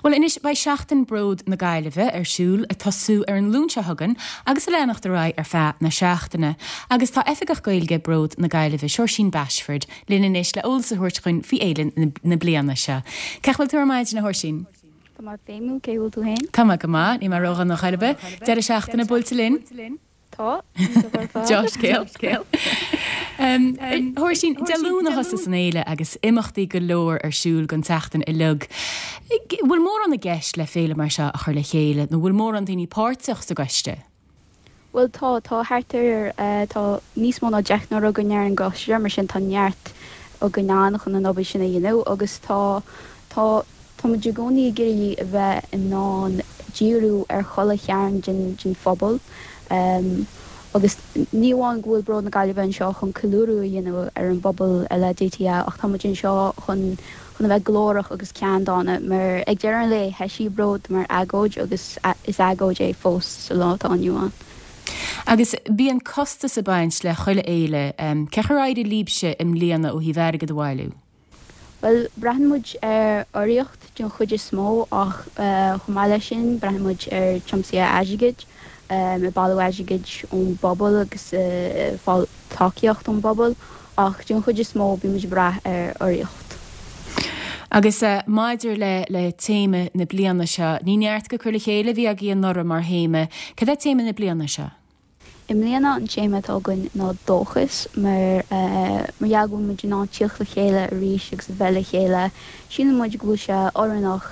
Well inis bei seachtain brod na Gaillimhe siúl a tasú an lúnse hagan agus a lenacht de ra fe na seachtainna agus tá efigach gailge brod na Gaillimhe Seoirsin Bashford lin inis le olsa thuirtchuin fi éilen na bliana se. Cechfuil tú maid na Seoirsin? Tá má féimú céhfuil tú hain? Tá go má, ní mar rogan na Gaillimhe, de a seachtainna builte linn? Tá. Josh Céal. Seoirsin, de lúna hosa san éile agus imachtaí go leor siúl gan teachtain I lug. Bhfuil mór an na gceist le féile mar se a chuir le chéile, nó bhfuil mór an daoine páirteach sa gceiste? Well tá hartar tá níos mó ná deach nó go near an gceiste mar sin tá neart ó go náach an nóba sinna dhéanú agus tá muidir gcónaí gurí a bheith in ná díú ar chola chearan gin phobal. Agus níháin ghfuil brod na Gaillimhe seo chun coolúrú dhéanamh ar an bobbal eile DTA ach tá muidir seo chun bheith glórach agus ceandána mar ag dearan le heisí brod mar agóid agus is agóid é fós sa látá aniuán. Agus bí an costa sa baint le chuile éile, cecharáide líbse im líana ó híhheige do bhhailú? Well, brehanmuid ar oríocht don chuid is smó ach chumáile sin brehanmuid ar chomsia aigid, me balú aigid ón bobbal agus fáil takeíocht ón bobbal ach don chuid is smó bí muid brath ar oríocht. Agus maidir le téime na bliana se, ní neart go chuir le chéile bhí a gíon nora mar héime, cad é téime na bliana se? Im léana an téime tágann ná dóchas mar jaagú muid ná tíoch le chéile a ríis agus bheile chéile, sin muid go se orannach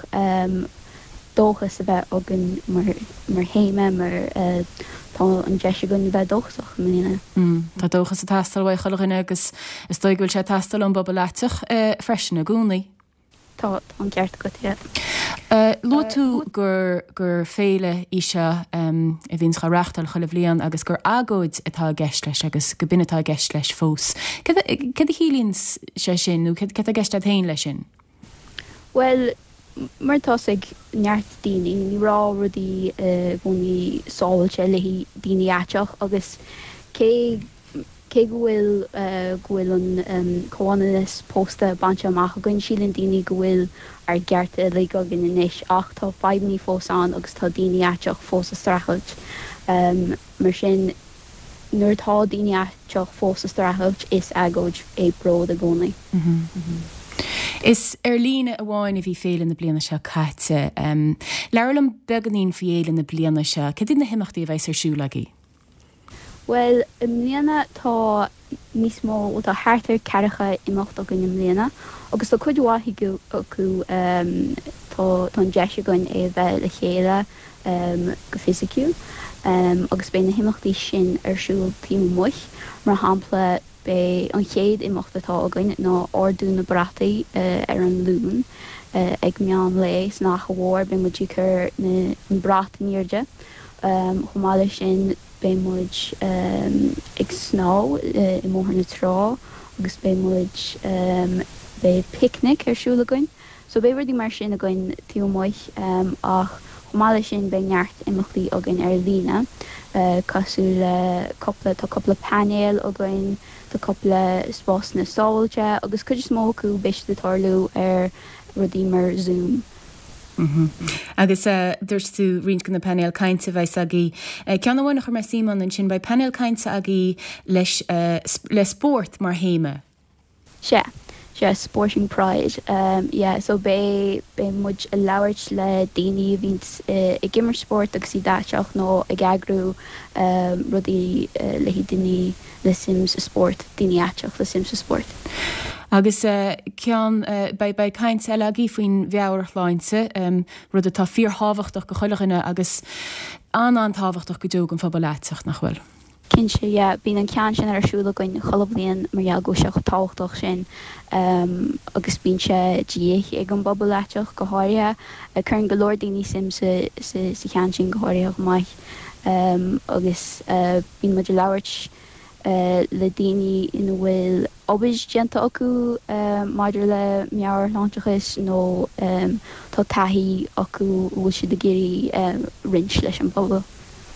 dóchas a bheith agan mar héime mar tá an deise gon bheith dóchasach mlíana. Tá dóchas a tastal bhaid choilechine agus is dóigúil se tastal an bobbal leiteach freisin na gúnaí. Tá an ceart go tí. Lu tú gur féile ise a bhín reachtal choileh blian agus gur agóid atá gceist leis agus go bin atá gceist leis fós. Cad a hílíns sé sin nó cad a gceist a tain lei sin? Well, mar tosig neart daoine, ní rá rudí bhnaí sáilte le daoine ateach agus cé gohfuil an cóanas pósta bante amach gon sílan daoine gohfuil ar gcearta le go gin inis ach tá feimní fósán agus tá daoine ateach fós a strachailt. Mar sin nuair tá daoine ateach fós a strachailt is agóid é brod a gcónaí. Is lína a bháin a bhí féile na bliana se caite. Leirlam beganín fi éile na bliana se, cad na himachtaí a bheith ar siúlagaí? Well, mlíana tá níos mó ó tá háartar ceiricha imacht a gon mlíana, agus tá chuid waithí acu tá an deise gon é bheith le chéile go fisiciú, agus bé na himachtaí sin ar siúil tíú muich, mar hampla be an chéad imachtatá againn ná ordú na brataí ar an lún ag meán leis nach bhór be muid chur na brataníirde chumáile sin be muid ag sná I móthar na trá agus be muid be picnic ar siúla againn. So be ruí mar sin againn tíú muich ach chumáile sin be neart imachtaí againn ar lína cosú le coppla panéal againn tá coppla spás na sáilte agus chuidir smócú beis de tarlú ar rudí mar Zoom. Agus dúirs tú rint gan na panel cainte bheith agé. Cean bhhain chu mar Simon an sin ba panel cainte agé leis le sport mar héime? Se Sporting Pride. So be muid a labhairt le daoine víns I gimmer sport agus I dáteach nó ag agrú rudí le daoine le Sims sport, daoine ateach le Sims sport. Agus cean bei caint eile agé faoin bheabhar láinte rud atá fíorthábhachtach go chuileachine agus antábhachtach go dúg an phobal leiteach nach bhfuil. Cinse, bín an cean sin ar siúla goin cholamhlíonn mar go seach táhachtach sin agus bín se díoch ag an bobbal leiteach go háirithe chun go leor daoine sim sa chean sin go háirithe maiith agus bín muidir labhairt le daoine ina bhfuil obair genta acu maidir le meabhar láintachas nó tá taithí acu bhfuil siad a géirí rins leis an bobbal.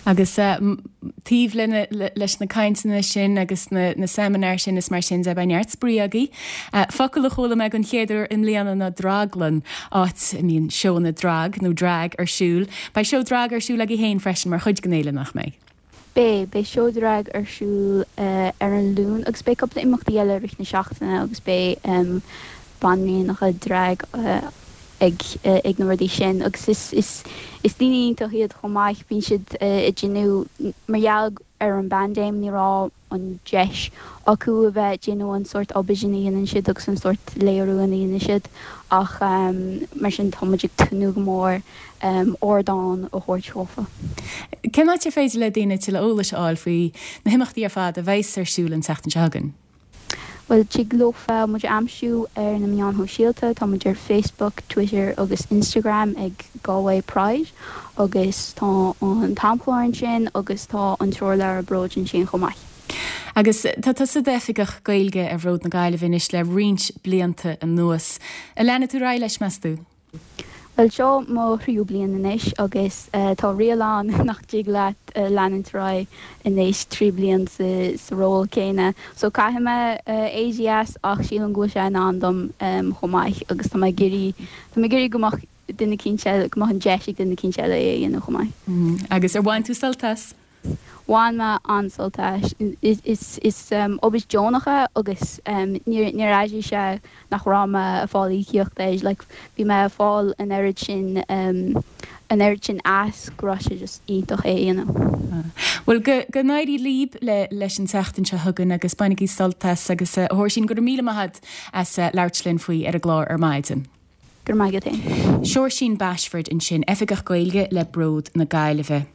Agus tíh leis na caiintena sin agus na seminar sin is mar sin a baineart spríagaí. Focail a chola me an chéidir im léana na draglan áit íon seo na drag nó drag arsúl. Bei seo drag arsúl a héin freisin mar chuid gnéile nach mé. Bé seodrag arsúl ar an lún agus bé op na imachtaí eile rich na seachtainna agus bé banní nach a drag ag na rudí sin agus is daoine hiad chomáich bín siad i dginú margheall ar an bandéim nírá an deis acu a bheith dginú an sort aubergine in siad agus an sort léirú in siad ach mar sin tomaigh tunú mór ordáin ó thuirtrófa. Cenná te féidir le daine til ólas áil faoi na himachtaí ar fad a bheits arsúil an teachtain seagan? Well tí glófa muidir amsú ar na mian ho síalta, tá muidir Facebook, Twitter agus Instagram ag Galway Pride agus tá an tampláin sin agus tá an trola a broin sin chomáith. Agus tá sa défigach gailge a bhród na Gaillimh inis le rint blianta an nuas. A lena tú rá leis measú? Well seo má thriú blian inis agus tá rialán nach dig leat leananrá inéis 3 blian sa ról céine. So caiime AGS ach sí an gúise an andam chomáich agus tá géirí gomach duna cinse go an deisiigh duna cinse é dhéana chomáith. Agus ar bhain tú saltas? Bháin me ansoltas is obis Jonacha agus ní raidí se nach ráma a fáil íochtéis, le bhí me fáil an airid sin as gro se just ítach é dhéana. Well go náirí líb leis an teachtain se thugann agus bainigí soltas agus thuir sin gur míle maithad as leirtlinn faoi ar a glár ar maidin. Gur maigad é. Seoir sin Bashford in sin efigach gailge le bród na Gaillimh.